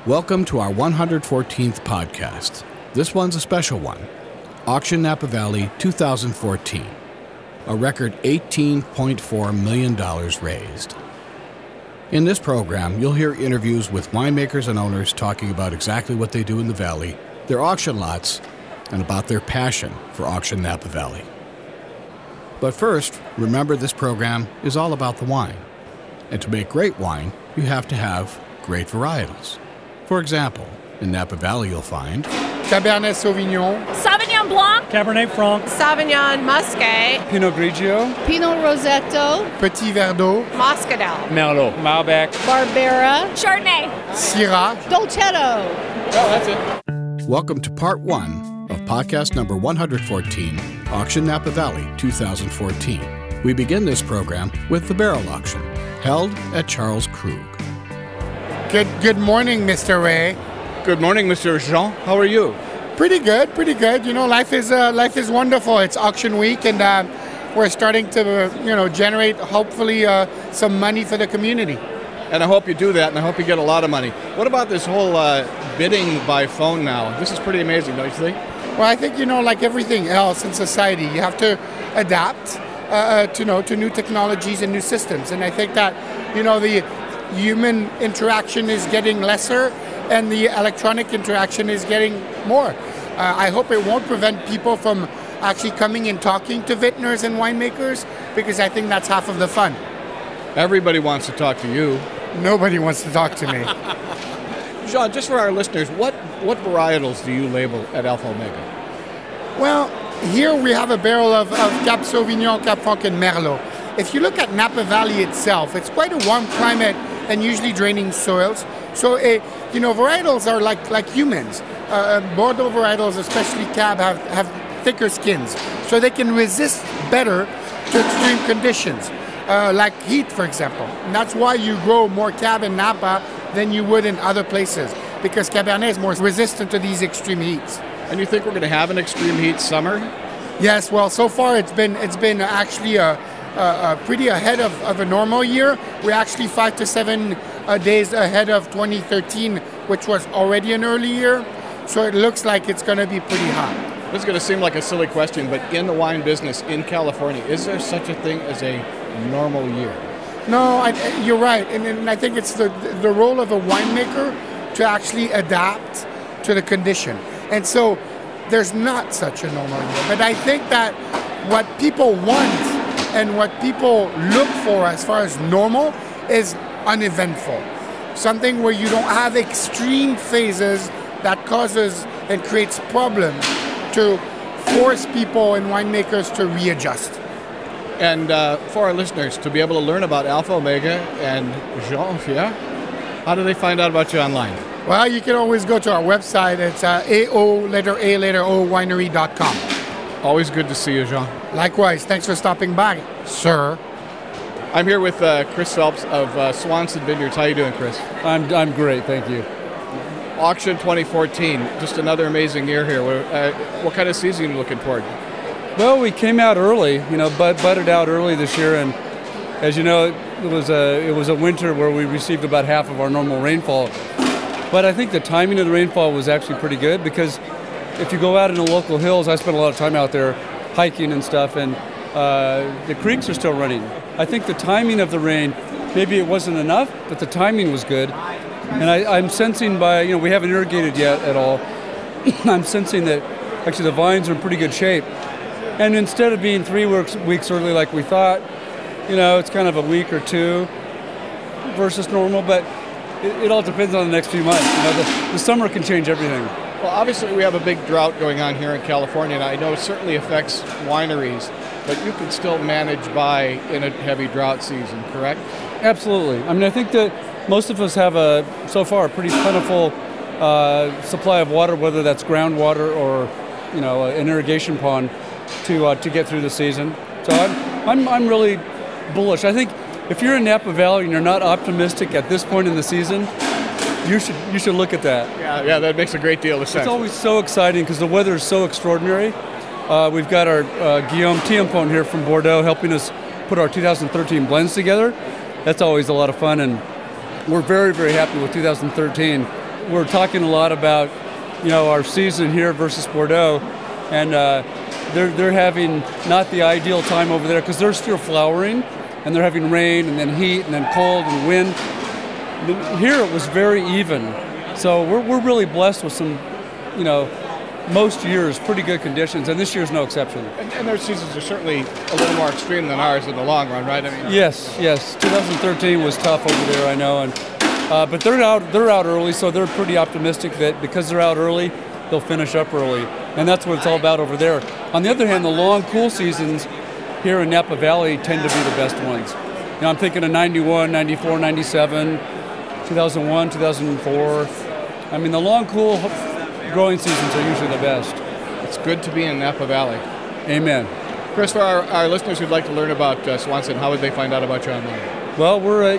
Welcome to our 114th podcast. This one's a special one. Auction Napa Valley 2014. A record $18.4 million raised. In this program, you'll hear interviews with winemakers and owners talking about exactly what they do in the valley, their auction lots, and about their passion for Auction Napa Valley. But first, remember this program is all about the wine. And to make great wine, you have to have great varietals. For example, in Napa Valley you'll find Cabernet Sauvignon, Sauvignon Blanc, Cabernet Franc, Sauvignon Muscat, Pinot Grigio, Pinot Rosetto, Petit Verdot, Muscadel, Merlot, Malbec. Barbera, Chardonnay, Syrah. Dolcetto. Oh, that's it. Welcome to part one of podcast number 114, Auction Napa Valley 2014. We begin this program with the barrel auction, held at Charles Krug. Good morning, Mr. Ray. Good morning, Mr. Jean. How are you? Pretty good. You know, life is wonderful. It's auction week, and we're starting to generate hopefully some money for the community. And I hope you do that, and I hope you get a lot of money. What about this whole bidding by phone now? This is pretty amazing, don't you think? Well, I think like everything else in society, you have to adapt to new technologies and new systems. And I think that the human interaction is getting lesser and the electronic interaction is getting more. I hope it won't prevent people from actually coming and talking to vintners and winemakers, because I think that's half of the fun. Everybody wants to talk to you. Nobody wants to talk to me. Jean, just for our listeners, what varietals do you label at Alpha Omega? Well, here we have a barrel of Cab Sauvignon, Cab Franc, and Merlot. If you look at Napa Valley itself, it's quite a warm climate and usually draining soils. So, varietals are like humans. Bordeaux varietals, especially Cab, have thicker skins, so they can resist better to extreme conditions, like heat, for example. And that's why you grow more Cab in Napa than you would in other places, because Cabernet is more resistant to these extreme heats. And you think we're going to have an extreme heat summer? Yes. Well, so far it's been actually pretty ahead of a normal year. We're actually 5 to 7 days ahead of 2013, which was already an early year. So it looks like it's going to be pretty hot. This is going to seem like a silly question, but in the wine business in California, is there such a thing as a normal year? No, you're right. And I think it's the role of a winemaker to actually adapt to the condition. And so there's not such a normal year. But I think that what people want and what people look for as far as normal is uneventful. Something where you don't have extreme phases that causes and creates problems to force people and winemakers to readjust. And for our listeners, to be able to learn about Alpha Omega and Jean, how do they find out about you online? Well, you can always go to our website. It's winery.com. Always good to see you, Jean. Likewise. Thanks for stopping by, sir. I'm here with Chris Phelps of Swanson Vineyards. How you doing, Chris? I'm great, thank you. Auction 2014, just another amazing year here. What kind of season are you looking forward to? Well, we came out early, budded out early this year, and as you know, it was a winter where we received about half of our normal rainfall. But I think the timing of the rainfall was actually pretty good, because if you go out in the local hills, I spent a lot of time out there hiking and stuff, and the creeks are still running. I think the timing of the rain, maybe it wasn't enough, but the timing was good. And I'm sensing we haven't irrigated yet at all, I'm sensing that actually the vines are in pretty good shape. And instead of being 3 weeks early like we thought, it's kind of a week or two versus normal, but it all depends on the next few months. The summer can change everything. Well, obviously we have a big drought going on here in California, and I know it certainly affects wineries, but you can still manage by in a heavy drought season, correct? Absolutely. I think that most of us have so far a pretty plentiful supply of water, whether that's groundwater or an irrigation pond, to get through the season. So I'm really bullish. I think if you're in Napa Valley and you're not optimistic at this point in the season, you should look at that. Yeah, that makes a great deal of sense. It's always so exciting because the weather is so extraordinary. We've got our Guillaume Tiampone here from Bordeaux helping us put our 2013 blends together. That's always a lot of fun, and we're very, very happy with 2013. we're talking a lot about, our season here versus Bordeaux, and they're having not the ideal time over there because they're still flowering, and they're having rain and then heat and then cold and wind. Here it was very even, so we're really blessed with some, most years pretty good conditions, and this year's no exception. And their seasons are certainly a little more extreme than ours in the long run, right? Yes. 2013 was tough over there, I know, and but they're out early, so they're pretty optimistic that because they're out early, they'll finish up early, and that's what it's all about over there. On the other hand, the long, cool seasons here in Napa Valley tend to be the best ones. I'm thinking of 91, 94, 97, 2001, 2004. I mean, the long, cool growing seasons are usually the best. It's good to be in Napa Valley. Amen. Chris, for our listeners who'd like to learn about Swanson, how would they find out about you online? Well, we're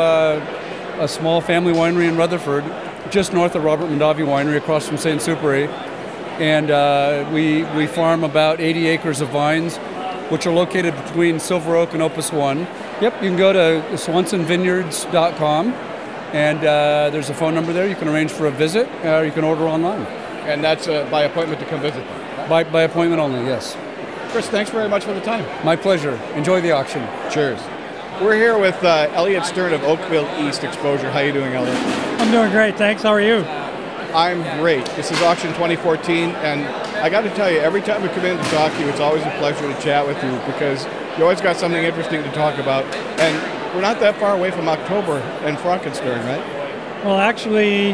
a small family winery in Rutherford, just north of Robert Mondavi Winery, across from St. Superi, and we farm about 80 acres of vines, which are located between Silver Oak and Opus One. Yep, you can go to swansonvineyards.com, and there's a phone number there. You can arrange for a visit, or you can order online. And that's by appointment to come visit them? By appointment only, yes. Chris, thanks very much for the time. My pleasure. Enjoy the auction. Cheers. We're here with Elliot Stern of Oakville East Exposure. How are you doing, Elliot? I'm doing great, thanks. How are you? I'm great. This is auction 2014, and I got to tell you, every time we come in to talk to you, it's always a pleasure to chat with you because you always got something interesting to talk about. And we're not that far away from October and Frankenstein, right? Well, actually,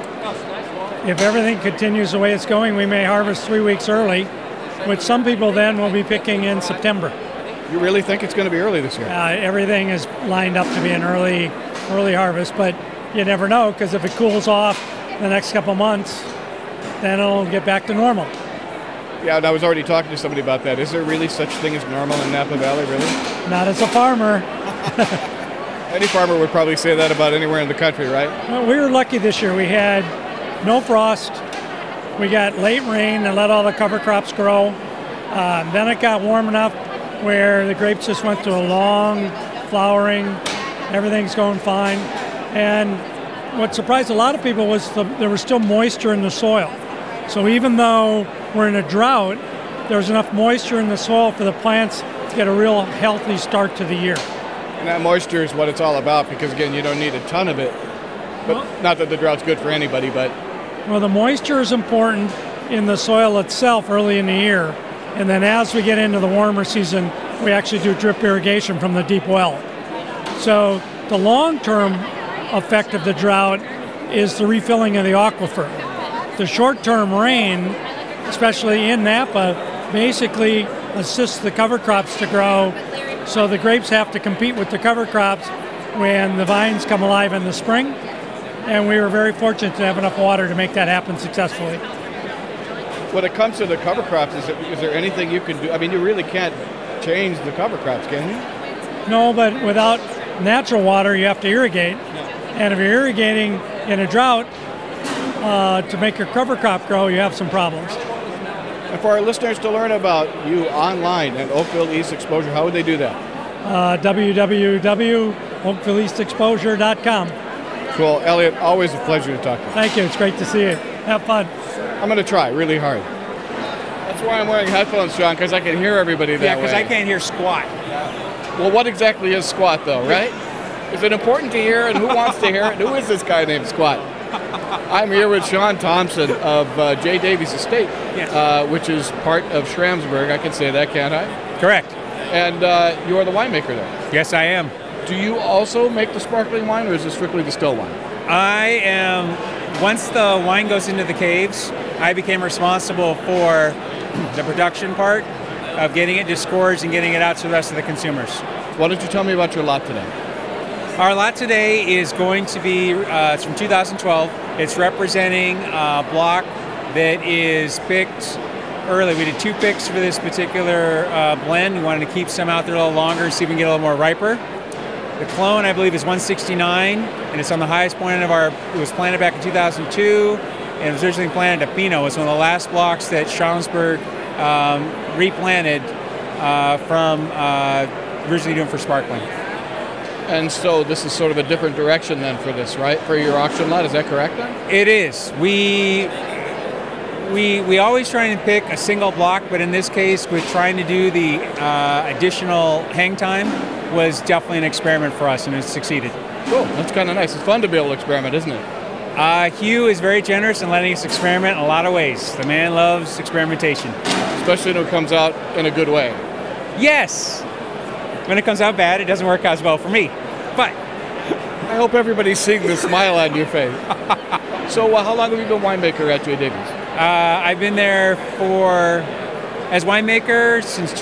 if everything continues the way it's going, we may harvest 3 weeks early, which some people then will be picking in September. You really think it's going to be early this year? Everything is lined up to be an early harvest, but you never know because if it cools off the next couple months, then it'll get back to normal. Yeah, and I was already talking to somebody about that. Is there really such thing as normal in Napa Valley, really? Not as a farmer. Any farmer would probably say that about anywhere in the country, right? Well, we were lucky this year. We had no frost. We got late rain and let all the cover crops grow. Then it got warm enough where the grapes just went through a long flowering. Everything's going fine. And what surprised a lot of people was there was still moisture in the soil. So even though we're in a drought, there's enough moisture in the soil for the plants to get a real healthy start to the year. And that moisture is what it's all about because, again, you don't need a ton of it. But not that the drought's good for anybody, but... Well, the moisture is important in the soil itself early in the year. And then as we get into the warmer season, we actually do drip irrigation from the deep well. So the long-term effect of the drought is the refilling of the aquifer. The short-term rain, especially in Napa, basically assists the cover crops to grow. So the grapes have to compete with the cover crops when the vines come alive in the spring. And we were very fortunate to have enough water to make that happen successfully. When it comes to the cover crops, is there anything you can do? I mean, you really can't change the cover crops, can you? No, but without natural water, you have to irrigate. And if you're irrigating in a drought to make your cover crop grow, you have some problems. And for our listeners to learn about you online at Oakville East Exposure, how would they do that? www.oakvilleeastexposure.com. Cool. Elliot, always a pleasure to talk to you. Thank you. It's great to see you. Have fun. I'm going to try really hard. That's why I'm wearing headphones, John, because I can hear everybody that way. Yeah, because I can't hear squat. Well, what exactly is squat, though, right? Is it important to hear, and who wants to hear it? Who is this guy named Squat? I'm here with Sean Thompson of J. Davies Estate, which is part of Schramsberg. I can say that, can't I? Correct. And you are the winemaker there. Yes, I am. Do you also make the sparkling wine, or is it strictly the still wine? I am. Once the wine goes into the caves, I became responsible for the production part of getting it disgorged and getting it out to the rest of the consumers. Why don't you tell me about your lot today? Our lot today is going to be, it's from 2012. It's representing a block that is picked early. We did 2 picks for this particular blend. We wanted to keep some out there a little longer, see if we can get a little more riper. The clone, I believe, is 169, and it's on the highest point of it was planted back in 2002, and it was originally planted at Pinot. It was one of the last blocks that Schramsberg replanted from originally doing for sparkling. And so this is sort of a different direction then for this, right? For your auction lot, is that correct then? It is. We always try and pick a single block, but in this case, with trying to do the additional hang time, was definitely an experiment for us, and it succeeded. Cool. That's kind of nice. It's fun to be able to experiment, isn't it? Hugh is very generous in letting us experiment in a lot of ways. The man loves experimentation. Especially when it comes out in a good way. Yes. When it comes out bad, it doesn't work out as well for me. But I hope everybody's seeing the smile on your face. So how long have you been winemaker at J. Davies? I've been there as winemaker since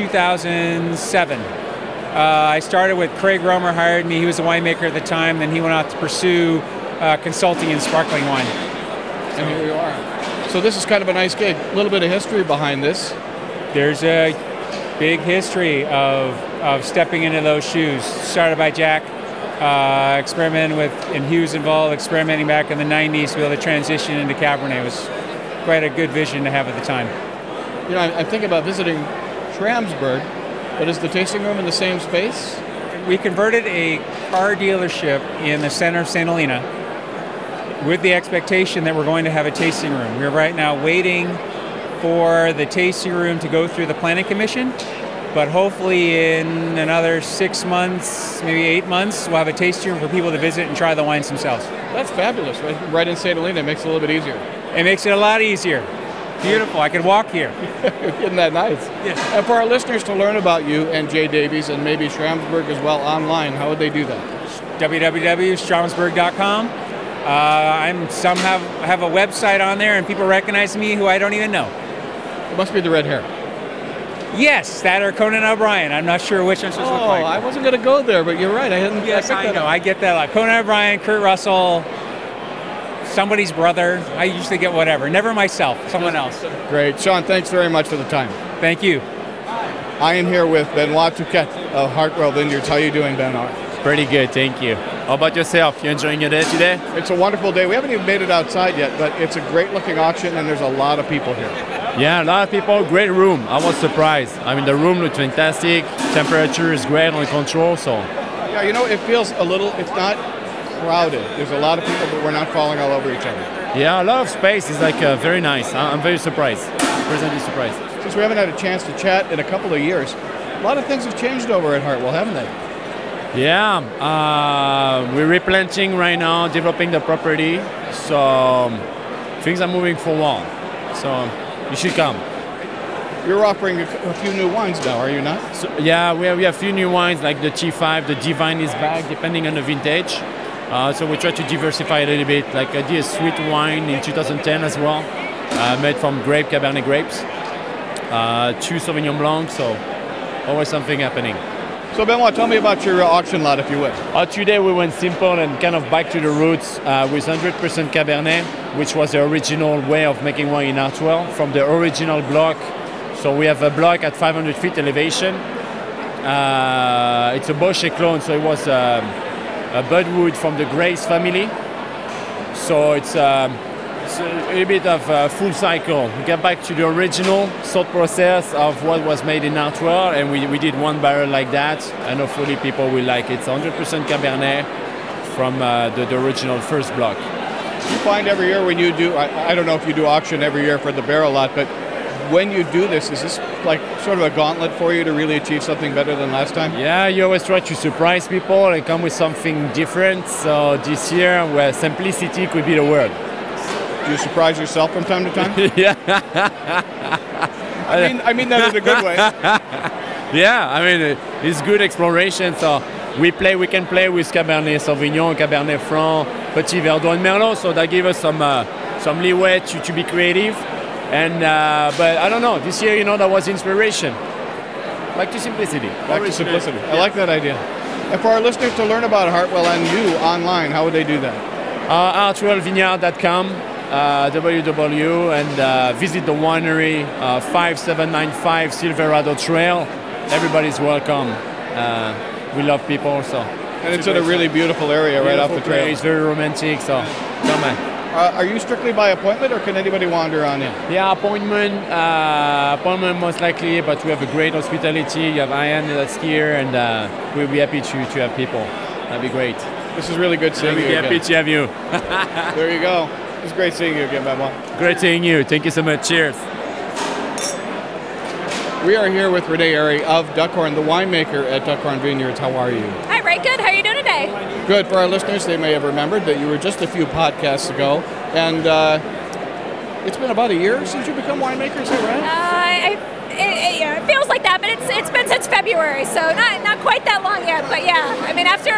2007. I started with Craig Romer, hired me. He was a winemaker at the time. Then he went out to pursue consulting in sparkling wine. And here you are. So this is kind of a nice gig. A little bit of history behind this. There's a big history of stepping into those shoes. Started by Jack, experimenting with, and Hugh's involved, experimenting back in the 90s to be able to transition into Cabernet. It was quite a good vision to have at the time. You know, I'm thinking about visiting Schramsberg, but is the tasting room in the same space? We converted a car dealership in the center of St. Helena with the expectation that we're going to have a tasting room. We're right now waiting for the tasting room to go through the planning commission, but hopefully in another 6 months, maybe 8 months, we'll have a tasting room for people to visit and try the wines themselves. That's fabulous, right in St. Helena. It makes it a little bit easier. It makes it a lot easier. Beautiful. I could walk here. Isn't that nice? Yes. And for our listeners to learn about you and J. Davies and maybe Schramsberg as well online, how would they do that? www.schramsberg.com. I somehow have a website on there, and people recognize me who I don't even know. It must be the red hair. Yes, that or Conan O'Brien. I'm not sure which one's supposed to look like. I wasn't going to go there, but you're right. Yes, I know. I get that a lot. Conan O'Brien, Kurt Russell, somebody's brother. I usually get whatever. Never myself, someone else. Great. Sean, thanks very much for the time. Thank you. I am here with Benoit Touquet of Hartwell Vineyards. How are you doing, Benoit? Pretty good, thank you. How about yourself? You enjoying your day today? It's a wonderful day. We haven't even made it outside yet, but it's a great looking auction and there's a lot of people here. Yeah, a lot of people. Great room. I was surprised. I mean, the room looked fantastic. Temperature is great under control, so. Yeah, you know, it feels it's not crowded. There's a lot of people, but we're not falling all over each other. Yeah, a lot of space is like very nice. I'm very surprised. Pleasantly surprised. Since we haven't had a chance to chat in a couple of years, a lot of things have changed over at Hartwell, haven't they? Yeah, we're replanting right now, developing the property, so things are moving forward. So you should come. You're offering a few new wines now, are you not? So, yeah, we have a few new wines like the T5, the Divine is back, depending on the vintage. So we try to diversify a little bit. Like I did a sweet wine in 2010 as well, made from Cabernet grapes. 2 Sauvignon Blancs, so always something happening. So Benoit, tell me about your auction lot, if you would. Today we went simple and kind of back to the roots with 100% Cabernet, which was the original way of making wine in Hartwell, from the original block. So we have a block at 500 feet elevation. It's a Bochet clone, so it was a budwood from the Grace family. So it's a little bit of a full cycle. We get back to the original thought process of what was made in Hartwell, and we did 1 barrel like that, and hopefully people will like it. It's 100% Cabernet from the original first block. You find every year when you do, I don't know if you do auction every year for the barrel lot, but when you do this, is this like sort of a gauntlet for you to really achieve something better than last time? Yeah, you always try to surprise people and come with something different. So this year, where simplicity could be the word. Do you surprise yourself from time to time? Yeah. I mean that in a good way. Yeah, I mean, it's good exploration. So we can play with Cabernet Sauvignon, Cabernet Franc, Petit Verdot, and Merlot. So that gives us some leeway to be creative. And but I don't know. This year, that was inspiration. Back to simplicity. Back to simplicity. I like that idea. And for our listeners to learn about Hartwell and you online, how would they do that? hartwellvineyard.com. www and visit the winery 5795 Silverado Trail. Everybody's welcome. We love people, so. And it's in a really beautiful area right off the trail. It's very romantic, so come on. Are you strictly by appointment or can anybody wander on in? Yeah, appointment most likely, but we have a great hospitality. You have Ian that's here, and we'll be happy to have people. That'd be great. This is really good seeing you again. Happy to have you. There you go. It's great seeing you again, Benoit. Great seeing you. Thank you so much. Cheers. We are here with Renee Airy of Duckhorn, the winemaker at Duckhorn Vineyards. How are you? Hi, Ray. Good. How are you doing today? Good. For our listeners, they may have remembered that you were just a few podcasts ago, and it's been about a year since you become winemaker. Is that right? It feels like that, but it's been since February, so not quite that long yet. But yeah, I mean, after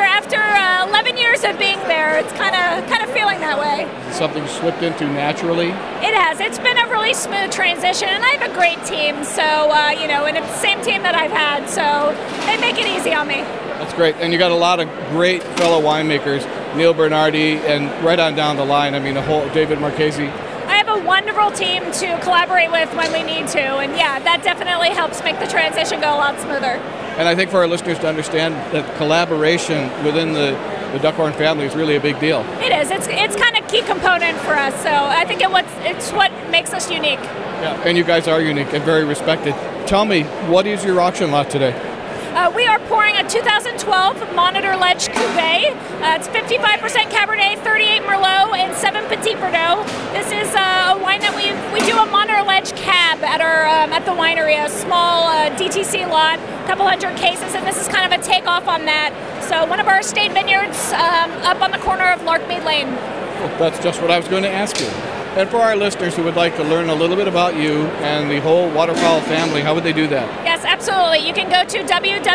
11 years of being there, it's kind of feeling that way. Something slipped into naturally. It has. It's been a really smooth transition, and I have a great team. So and it's the same team that I've had, so they make it easy on me. That's great, and you got a lot of great fellow winemakers, Neil Bernardi, and right on down the line. I mean, the whole David Marchese. I have a wonderful team to collaborate with when we need to, and yeah, that definitely helps make the transition go a lot smoother. And I think for our listeners to understand that collaboration within the Duckhorn family is really a big deal. It is. It's kind of key component for us, so I think it's what makes us unique. Yeah, and you guys are unique and very respected. Tell me, what is your auction lot today? We are pouring a 2012 Monitor Ledge Cuvée. It's 55% Cabernet, 38 Merlot, and 7 Petit Verdot. This is a wine that we do a Monitor Ledge cab at the winery, a small DTC lot, a couple hundred cases, and this is kind of a takeoff on that. So one of our estate vineyards up on the corner of Larkmead Lane. Well, that's just what I was going to ask you. And for our listeners who would like to learn a little bit about you and the whole Waterfowl family, how would they do that? Yes, absolutely. You can go to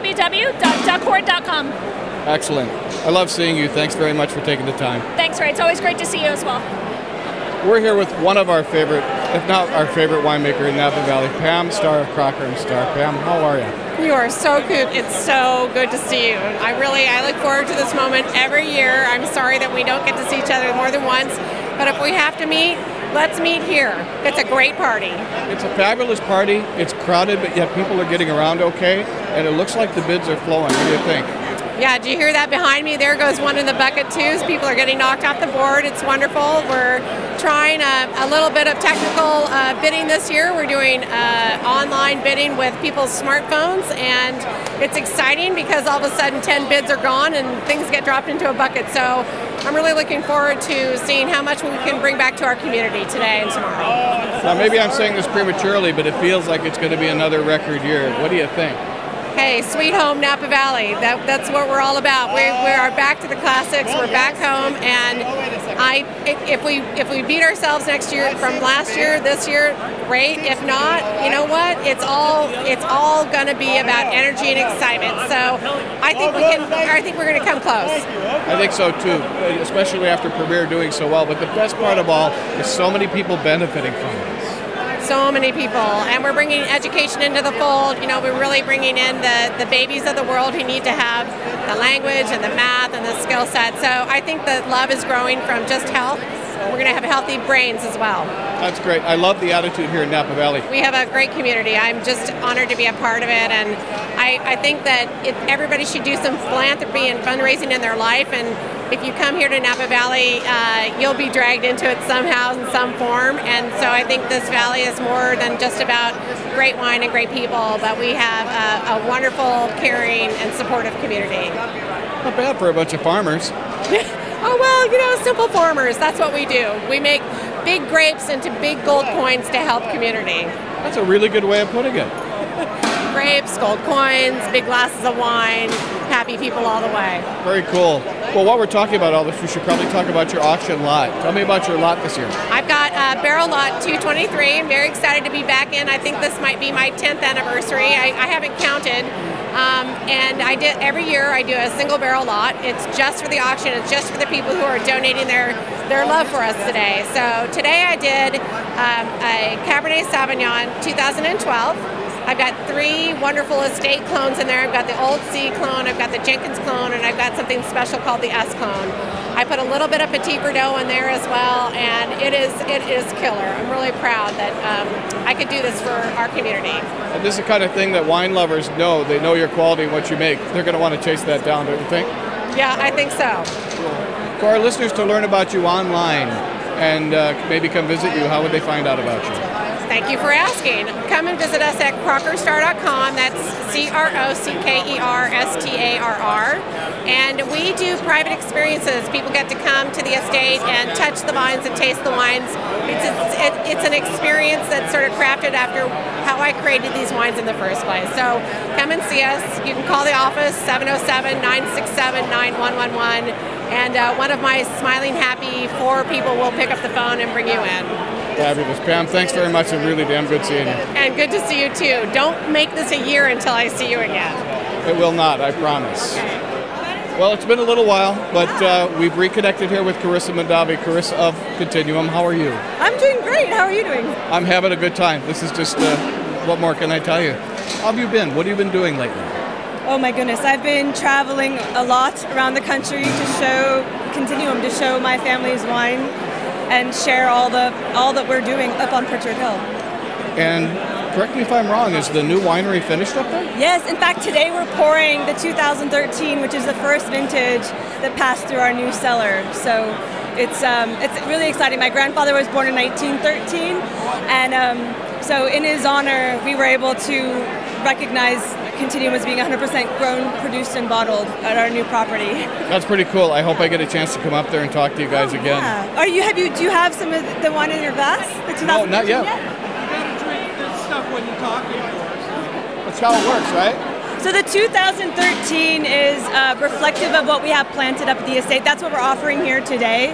www.duckhorn.com. Excellent. I love seeing you. Thanks very much for taking the time. Thanks, Ray. It's always great to see you as well. We're here with one of our favorite, if not our favorite winemaker in Napa Valley, Pam Starr of Crocker & Starr. Pam, how are you? You are so good. It's so good to see you. I look forward to this moment every year. I'm sorry that we don't get to see each other more than once, but if we have to meet, let's meet here. It's a great party. It's a fabulous party. It's crowded, but yet people are getting around okay, and it looks like the bids are flowing. What do you think? Yeah, do you hear that behind me? There goes one in the bucket too. So people are getting knocked off the board. It's wonderful. We're trying a little bit of technical bidding this year. We're doing online bidding with people's smartphones, and it's exciting because all of a sudden 10 bids are gone and things get dropped into a bucket. So I'm really looking forward to seeing how much we can bring back to our community today and tomorrow. Now, maybe I'm saying this prematurely, but it feels like it's going to be another record year. What do you think? Hey, sweet home Napa Valley. That's what we're all about. We are back to the classics. We're back home, and if we beat ourselves next year from last year, this year, great. If not, you know what? It's all going to be about energy and excitement. So I think we're going to come close. I think so too, especially after Premier doing so well. But the best part of all is so many people benefiting from it. So many people, and we're bringing education into the fold. We're really bringing in the babies of the world who need to have the language and the math and the skill set. So I think that love is growing from just health. We're going to have healthy brains as well. That's great. I love the attitude here in Napa Valley. We have a great community. I'm just honored to be a part of it, and I think that everybody should do some philanthropy and fundraising in their life, and if you come here to Napa Valley, you'll be dragged into it somehow in some form. And so I think this valley is more than just about great wine and great people, but we have a wonderful, caring, and supportive community. Not bad for a bunch of farmers. Oh, well, simple farmers. That's what we do. We make big grapes into big gold coins to help community. That's a really good way of putting it. Grapes, gold coins, big glasses of wine, happy people all the way. Very cool. Well, while we're talking about all this, we should probably talk about your auction lot. Tell me about your lot this year. I've got Barrel Lot 223. I'm very excited to be back in. I think this might be my 10th anniversary. I haven't counted. And every year I do a single barrel lot. It's just for the auction. It's just for the people who are donating their love for us today. So today I did a Cabernet Sauvignon 2012. I've got 3 wonderful estate clones in there. I've got the Old C clone, I've got the Jenkins clone, and I've got something special called the S clone. I put a little bit of Petit Verdot in there as well, and it is killer. I'm really proud that I could do this for our community. And this is the kind of thing that wine lovers know. They know your quality and what you make. They're going to want to chase that down, don't you think? Yeah, I think so. For our listeners to learn about you online and maybe come visit you, how would they find out about you? Thank you for asking. Come and visit us at crockerstarr.com. That's CROCKERSTARR. And we do private experiences. People get to come to the estate and touch the vines and taste the wines. It's an experience that's sort of crafted after how I created these wines in the first place. So come and see us. You can call the office, 707-967-9111. And one of my smiling, happy 4 people will pick up the phone and bring you in. Fabulous. Pam, thanks very much. It's really damn good seeing you. And good to see you too. Don't make this a year until I see you again. It will not, I promise. Well, it's been a little while, but we've reconnected here with Carissa Mondavi. Carissa of Continuum, how are you? I'm doing great. How are you doing? I'm having a good time. This is just, what more can I tell you? How have you been? What have you been doing lately? Oh my goodness, I've been traveling a lot around the country to show Continuum, to show my family's wine and share all that we're doing up on Pritchard Hill. And correct me if I'm wrong, is the new winery finished up there? Yes, in fact, today we're pouring the 2013, which is the first vintage that passed through our new cellar. So it's really exciting. My grandfather was born in 1913, and so in his honor, we were able to recognize Continuum as being 100% grown, produced, and bottled at our new property. That's pretty cool. I hope I get a chance to come up there and talk to you guys again. Yeah. Do you have some of the wine in your glass? No, not yet. When you're talking. That's how it works, right? So the 2013 is reflective of what we have planted up at the estate. That's what we're offering here today.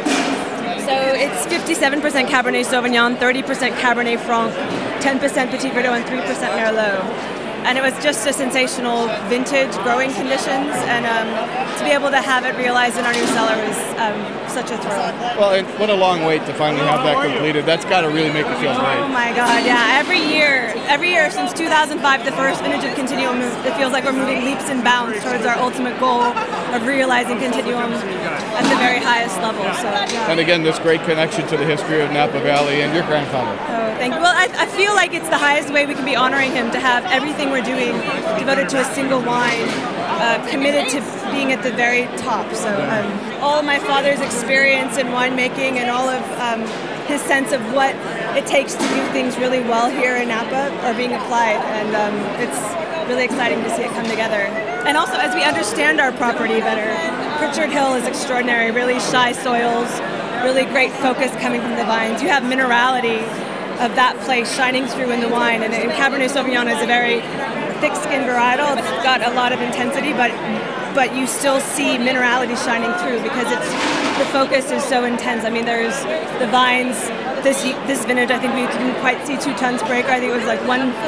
So it's 57% Cabernet Sauvignon, 30% Cabernet Franc, 10% Petit Verdot, and 3% Merlot. And it was just a sensational vintage growing conditions, and to be able to have it realized in our new cellar was such a thrill. Well, and what a long wait to finally have that completed. That's got to really make you feel great. Oh my God, yeah. Every year since 2005, the first vintage of Continuum, it feels like we're moving leaps and bounds towards our ultimate goal of realizing Continuum at the very highest level. So, yeah. And again, this great connection to the history of Napa Valley and your grandfather. Oh, thank you. Well, I feel like it's the highest way we can be honoring him, to have everything we're doing devoted to a single wine, committed to being at the very top. So all of my father's experience in winemaking and all of his sense of what it takes to do things really well here in Napa are being applied, and it's really exciting to see it come together. And also, as we understand our property better, Pritchard Hill is extraordinary, really shy soils, really great focus coming from the vines. You have minerality of that place shining through in the wine, and Cabernet Sauvignon is a very thick-skinned varietal. It's got a lot of intensity, but you still see minerality shining through because the focus is so intense. I mean, there's the vines. This vintage, I think we didn't quite see 2 tons per acre. I think it was like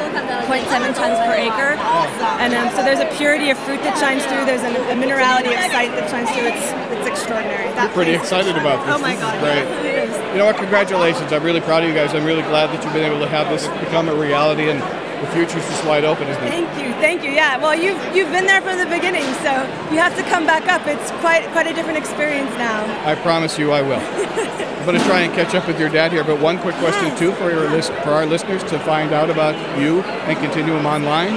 1.7 tons per acre. And so there's a purity of fruit that shines through. There's a minerality of sight that shines through. It's extraordinary. We're pretty excited about this. Oh my God. Great. You know what? Congratulations. I'm really proud of you guys. I'm really glad that you've been able to have this become a reality, and the future's just wide open, isn't it? Thank you. Yeah. Well, you've been there from the beginning, so you have to come back up. It's quite a different experience now. I promise you, I will. I'm going to try and catch up with your dad here, but one quick question too for our listeners to find out about you and Continuum online.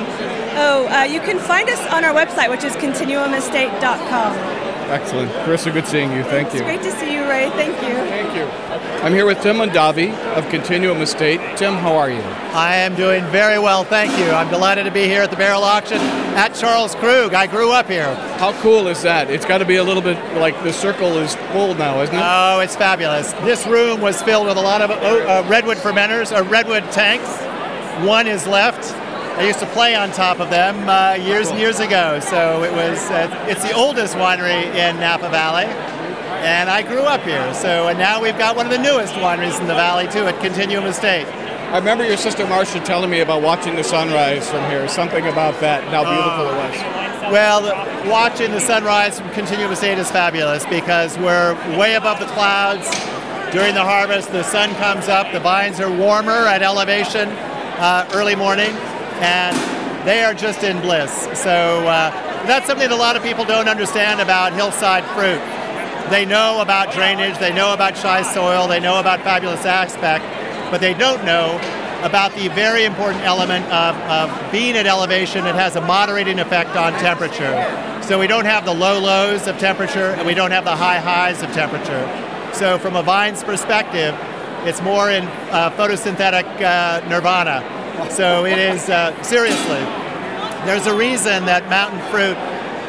You can find us on our website, which is continuumestate.com. Excellent. Carissa, good seeing you. Thank you. It's great to see you, Ray. Thank you. Thank you. I'm here with Tim Mondavi of Continuum Estate. Tim, how are you? I am doing very well, thank you. I'm delighted to be here at the barrel auction at Charles Krug. I grew up here. How cool is that? It's got to be a little bit like the circle is full now, isn't it? Oh, it's fabulous. This room was filled with a lot of redwood fermenters, or redwood tanks. One is left. I used to play on top of them years and years ago. So it's the oldest winery in Napa Valley. And I grew up here. And now we've got one of the newest wineries in the valley too at Continuum Estate. I remember your sister Marcia telling me about watching the sunrise from here, something about that, and how beautiful it was. Well, watching the sunrise from Continuum Estate is fabulous because we're way above the clouds. During the harvest, the sun comes up, the vines are warmer at elevation early morning, and they are just in bliss. So that's something that a lot of people don't understand about hillside fruit. They know about drainage, they know about shy soil, they know about fabulous aspect, but they don't know about the very important element of being at elevation. It has a moderating effect on temperature. So we don't have the low lows of temperature, and we don't have the high highs of temperature. So from a vine's perspective, it's more in photosynthetic nirvana. So it is, seriously, there's a reason that mountain fruit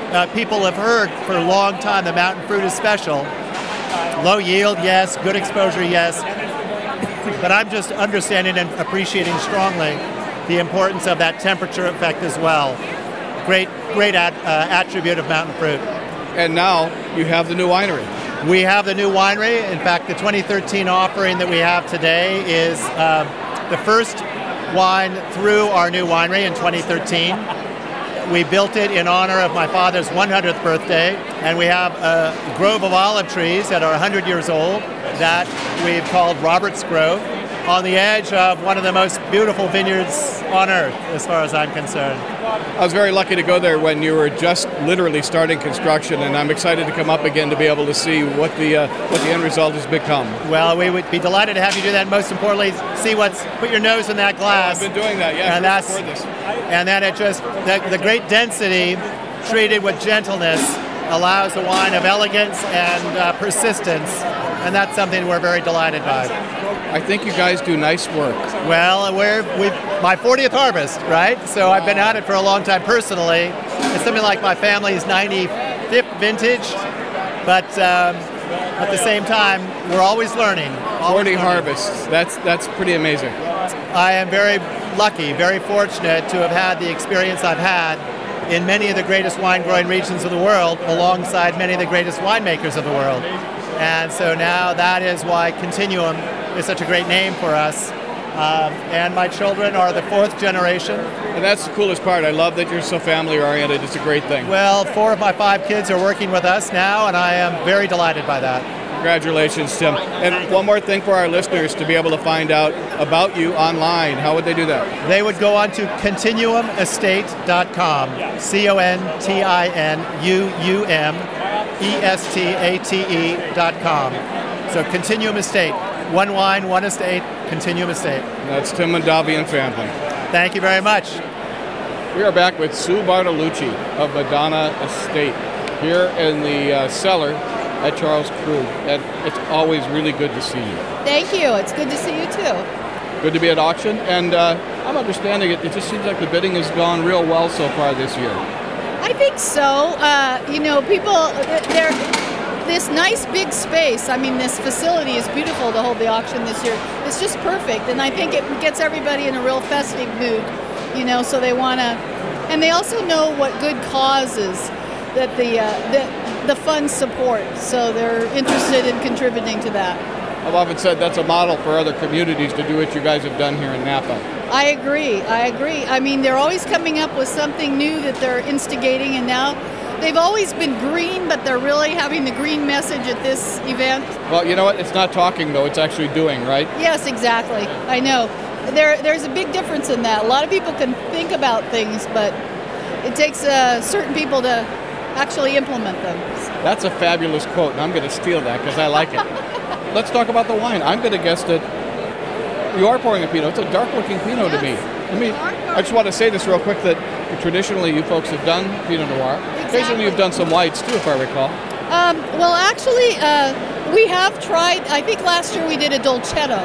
people have heard for a long time the mountain fruit is special. Low yield, yes. Good exposure, yes. But I'm just understanding and appreciating strongly the importance of that temperature effect as well. Great attribute of mountain fruit. And now you have the new winery. We have the new winery. In fact, the 2013 offering that we have today is the first wine through our new winery in 2013. We built it in honor of my father's 100th birthday, and we have a grove of olive trees that are 100 years old that we've called Robert's Grove, on the edge of one of the most beautiful vineyards on earth, as far as I'm concerned. I was very lucky to go there when you were just literally starting construction, and I'm excited to come up again to be able to see what the end result has become. Well, we would be delighted to have you do that. Most importantly, put your nose in that glass. I've been doing that, yeah. And then it just, the great density treated with gentleness allows a wine of elegance and persistence, and that's something we're very delighted by. I think you guys do nice work. Well, we've my 40th harvest, right? So I've been at it for a long time personally. It's something like my family's 95th vintage, but at the same time, we're always learning. 40 harvests, that's pretty amazing. I am very lucky, very fortunate to have had the experience I've had in many of the greatest wine-growing regions of the world, alongside many of the greatest winemakers of the world. And so now that is why Continuum is such a great name for us. And my children are the fourth generation. And that's the coolest part. I love that you're so family-oriented. It's a great thing. Well, 4 of my 5 kids are working with us now, and I am very delighted by that. Congratulations, Tim. And one more thing for our listeners to be able to find out about you online. How would they do that? They would go on to continuumestate.com. continuumestate.com. So Continuum Estate. One wine, one estate, Continuum Estate. That's Tim Mondavi and family. Thank you very much. We are back with Sue Bartolucci of Madonna Estate here in the cellar at Charles Krug, and it's always really good to see you. Thank you. It's good to see you too. Good to be at auction, and I'm understanding it just seems like the bidding has gone real well so far this year. I think so. People, they're this nice big space. I mean, this facility is beautiful to hold the auction this year. It's just perfect, and I think it gets everybody in a real festive mood, so they want to, and they also know what good causes that the fund supports, so they're interested in contributing to that. I've often said that's a model for other communities to do what you guys have done here in Napa. I agree. I mean, they're always coming up with something new that they're instigating, and now they've always been green, but they're really having the green message at this event. Well, you know what? It's not talking, though. It's actually doing, right? Yes, exactly. I know. There's a big difference in that. A lot of people can think about things, but it takes certain people to actually implement them. That's a fabulous quote, and I'm going to steal that because I like it. Let's talk about the wine. I'm going to guess that you are pouring a Pinot. It's a dark-looking Pinot to me. I just want to say this real quick that traditionally you folks have done Pinot Noir. Exactly. Occasionally you've done some whites too, if I recall. Well, actually, we have tried, I think last year we did a Dolcetto.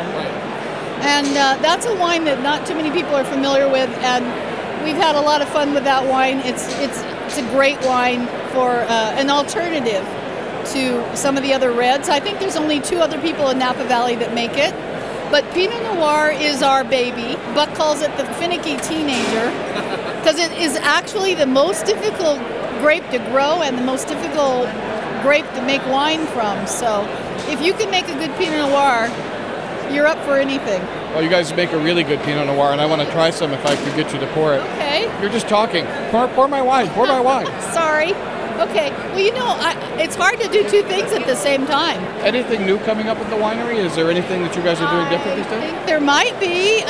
And that's a wine that not too many people are familiar with, and we've had a lot of fun with that wine. It's a great wine for an alternative to some of the other reds. I think there's only 2 other people in Napa Valley that make it. But Pinot Noir is our baby. Buck calls it the finicky teenager because it is actually the most difficult grape to grow and the most difficult grape to make wine from. So if you can make a good Pinot Noir, you're up for anything. Well, you guys make a really good Pinot Noir, and I want to try some if I could get you to pour it. Okay. You're just talking. Pour my wine. Pour my wine. Sorry. Okay. Well, it's hard to do 2 things at the same time. Anything new coming up at the winery? Is there anything that you guys are doing different these days? I think there might be.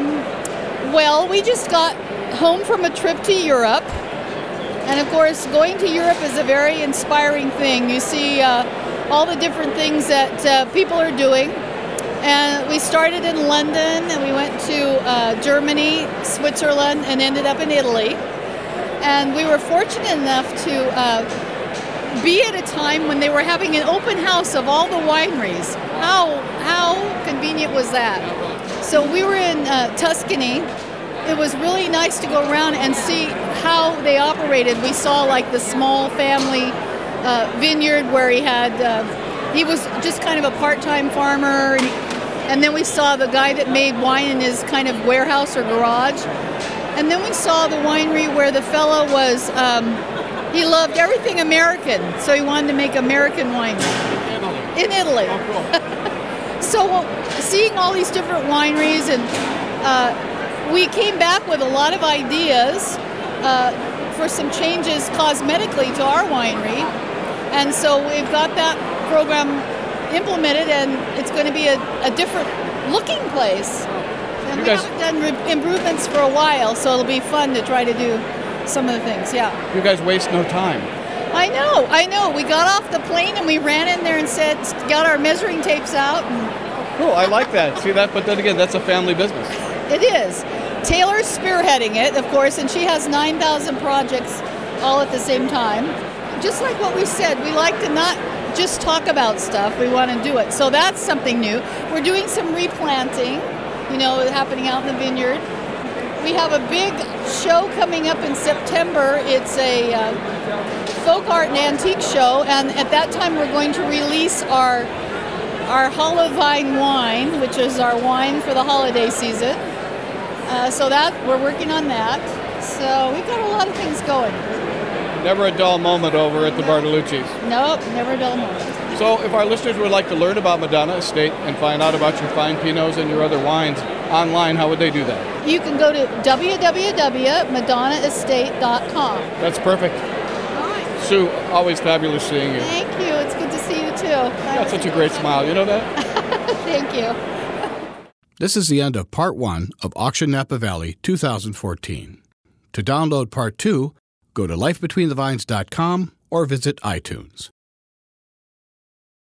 We just got home from a trip to Europe. And, of course, going to Europe is a very inspiring thing. You see all the different things that people are doing. And we started in London, and we went to Germany, Switzerland, and ended up in Italy. And we were fortunate enough to be at a time when they were having an open house of all the wineries. How convenient was that? So we were in Tuscany, it was really nice to go around and see how they operated. We saw like the small family vineyard where he was just kind of a part-time farmer, and then we saw the guy that made wine in his kind of warehouse or garage, and then we saw the winery where the fellow was, he loved everything American, so he wanted to make American wine. In Italy. Oh, cool. So seeing all these different wineries, and we came back with a lot of ideas for some changes cosmetically to our winery. And so we've got that program implemented, and it's going to be a different looking place. And we haven't done improvements for a while, so it'll be fun to try to do some of the things, yeah. You guys waste no time. I know. We got off the plane and we ran in there and got our measuring tapes out. Cool, I like that. See that? But then again, that's a family business. It is. Taylor's spearheading it, of course, and she has 9,000 projects all at the same time. Just like what we said, we like to not just talk about stuff, we want to do it. So that's something new. We're doing some replanting, happening out in the vineyard. We have a big show coming up in September. It's a folk art and antique show, and at that time we're going to release our Hollowvine wine, which is our wine for the holiday season. So that we're working on that. So we've got a lot of things going. Never a dull moment over at the Bartolucci's. Nope, never a dull moment. So if our listeners would like to learn about Madonna Estate and find out about your fine Pinots and your other wines online, how would they do that? You can go to www.madonnaestate.com. That's perfect. Sue, always fabulous seeing you. Thank you. It's good to see you too. You got such a great smile. You know that? Thank you. This is the end of Part 1 of Auction Napa Valley 2014. To download Part 2, go to lifebetweenthevines.com or visit iTunes.